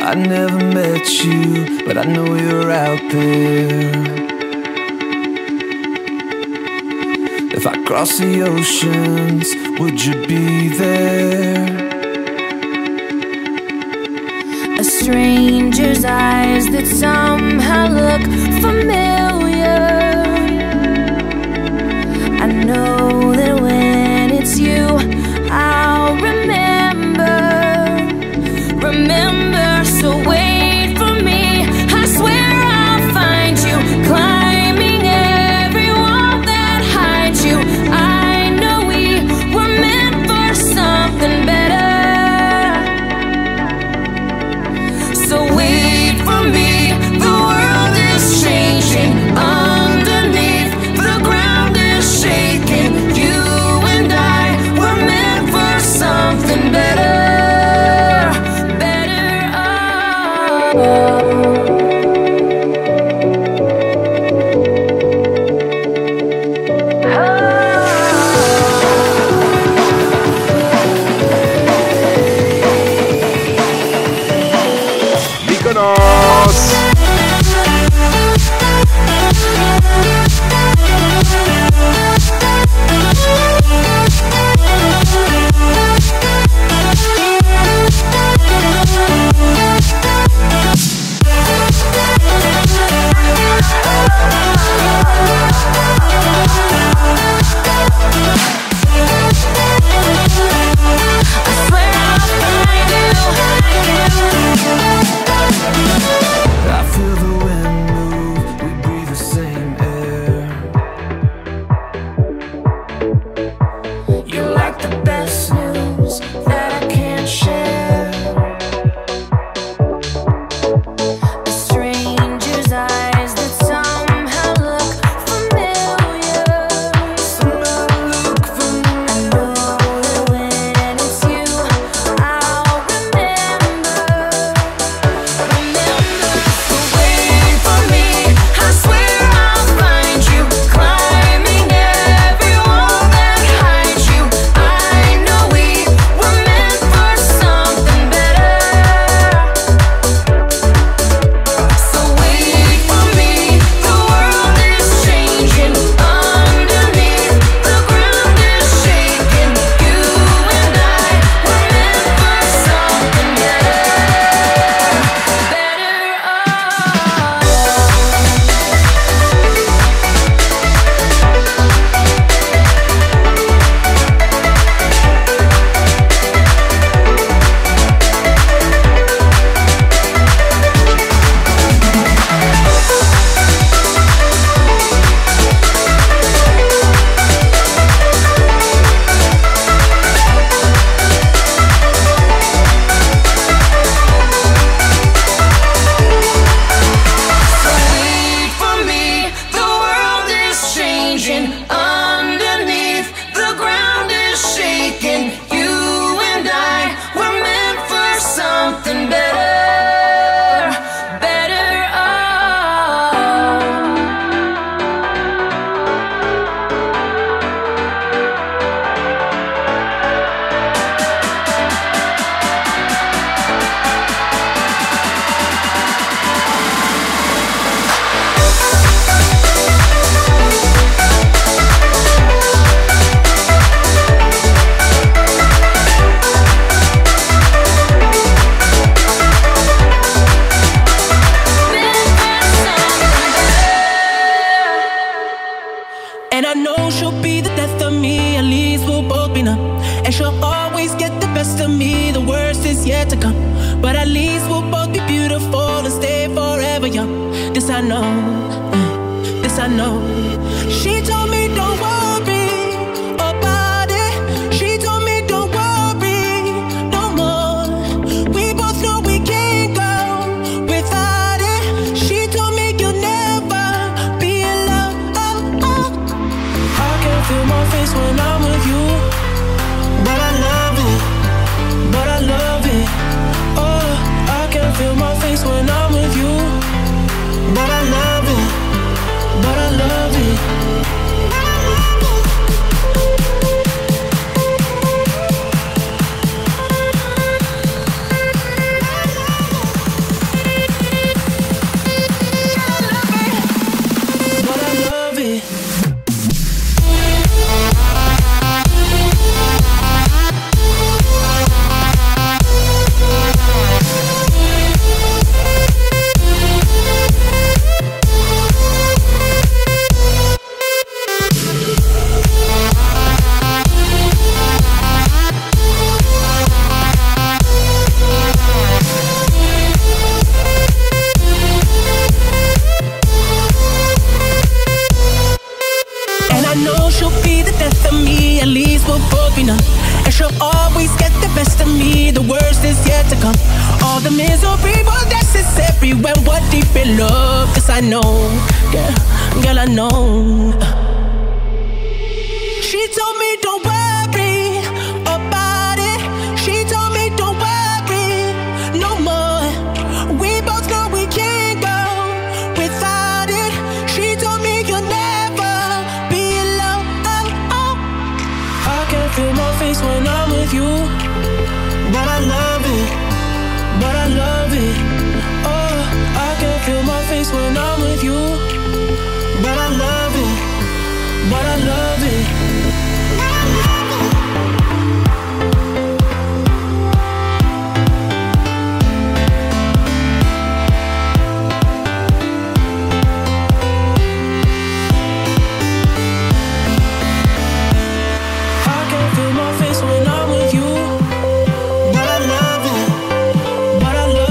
I never met you, but I know you're out there. If I cross the oceans, would you be there? A stranger's eyes that somehow look familiar. I know that when it's you, I'll remember, so wait for me. I swear I'll find you, climbing every wall that hides you. I know we were meant for something better. So wait for me, the world is changing. Underneath, the ground is shaking. You and I were meant for something better. Feel my face when I'm with you, but I love it. and she'll always get the best of me. The worst is yet to come. All the misery was necessary when we're deep in love. This I know, girl, I know. She told me don't worry about it. She told me don't worry no more. We both know we can't go without it. She told me you'll never be alone. I can feel my face when I'm with you, but I love it, but I love it. Oh, I can feel my face when I'm with you, but I love it, but I love it. Feel my face when I'm with you, but I love it, but I love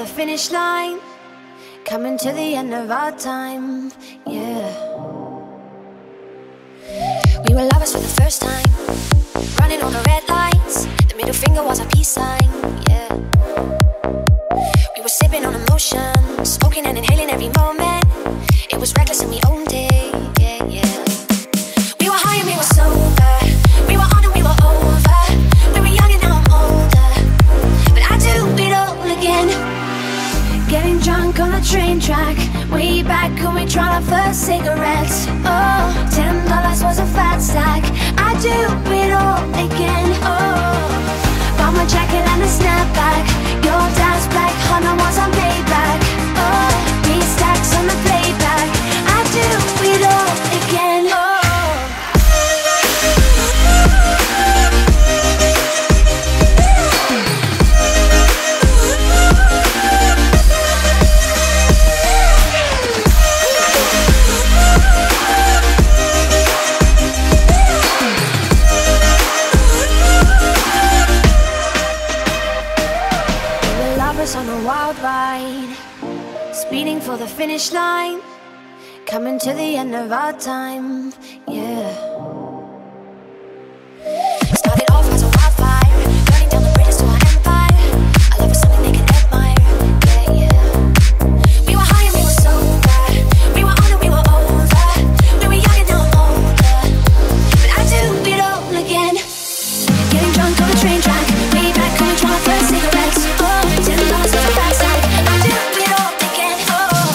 the finish line, coming to the end of our time, yeah. We were lovers for the first time, running on the red lights. The middle finger was a peace sign, yeah. We were sipping on emotion, smoking and inhaling every moment. It was reckless and we owned it, yeah, yeah. We were high and we were sober, we were on and we were over. We were young and now I'm older, but I do it all again. Getting drunk on a train track, way back when we tried our first cigarettes. Oh, $10 was a fat stack. I do it all again. Oh, bought my jacket and a snapback. Your dad's black Honda was on Maybach. Oh, 3 stacks on the playback. I do it all again. Oh. On a wild ride, speeding for the finish line, coming to the end of our time, yeah. Started off as a wildfire, burning down the bridges to our empire. Our love was something they could admire, yeah, yeah. We were high and we were sober, we were on and we were over. We were young and now I'm older, but I do it all again. Getting drunk on the train track, way back when we tried our first cigarettes. Oh, $10 was a fat stack. I do it all again. Oh.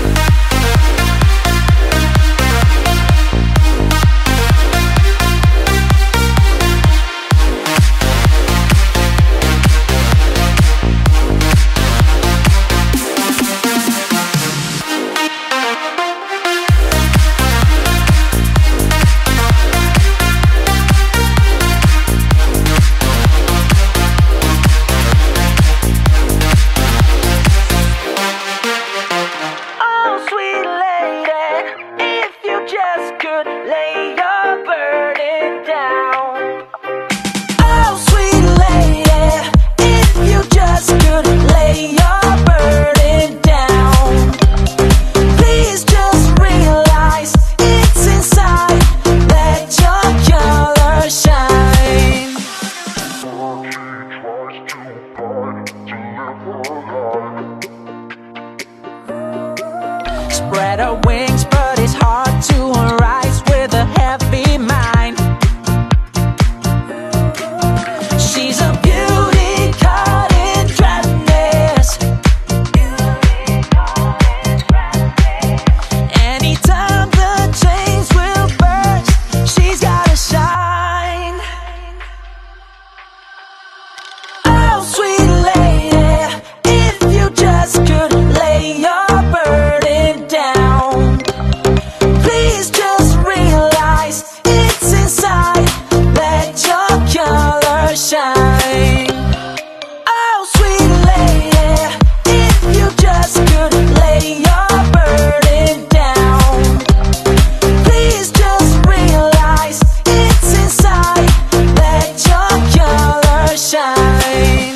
Spread her wings, but it's hard to rise with a heavy mind. She's a beauty caught in dryness. Anytime the chains will burst, she's gotta shine. Oh, sweet lady, if you just could lay your burden down. Please just realize it's inside. Let your color shine. Oh, sweet lady, if you just could lay your burden down. Please just realize it's inside. Let your color shine.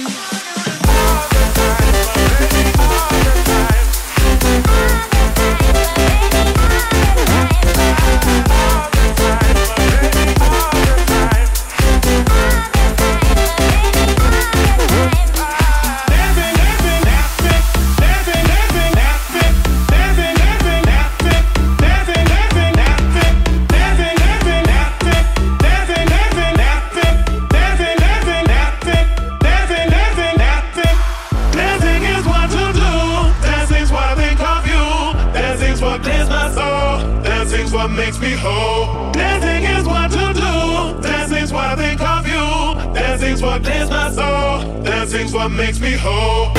What makes me whole. Dancing is what to do. Dancing's what I think of you. Dancing's what clears my soul. Dancing's what makes me whole.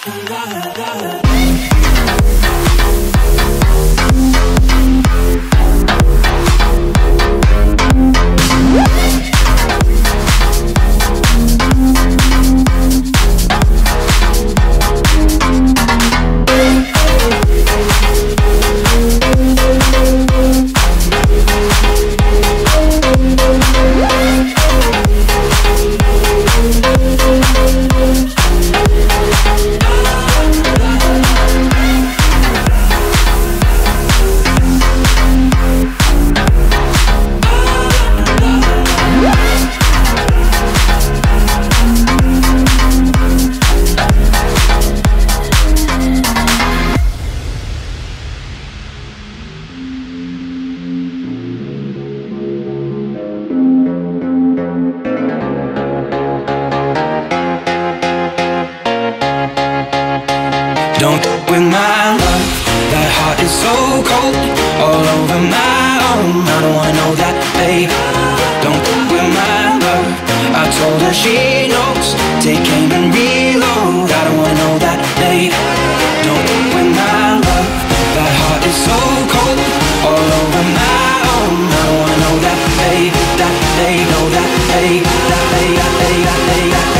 Don't with my love, that heart is so cold, all over my own. I don't wanna know that, babe. Don't with my love, I told her she knows. Take aim and reload. I don't wanna know that, babe. Don't with my love, that heart is so cold, all over my own. I don't wanna know that, babe. That babe, know that, babe. That babe, that babe, that babe, that babe.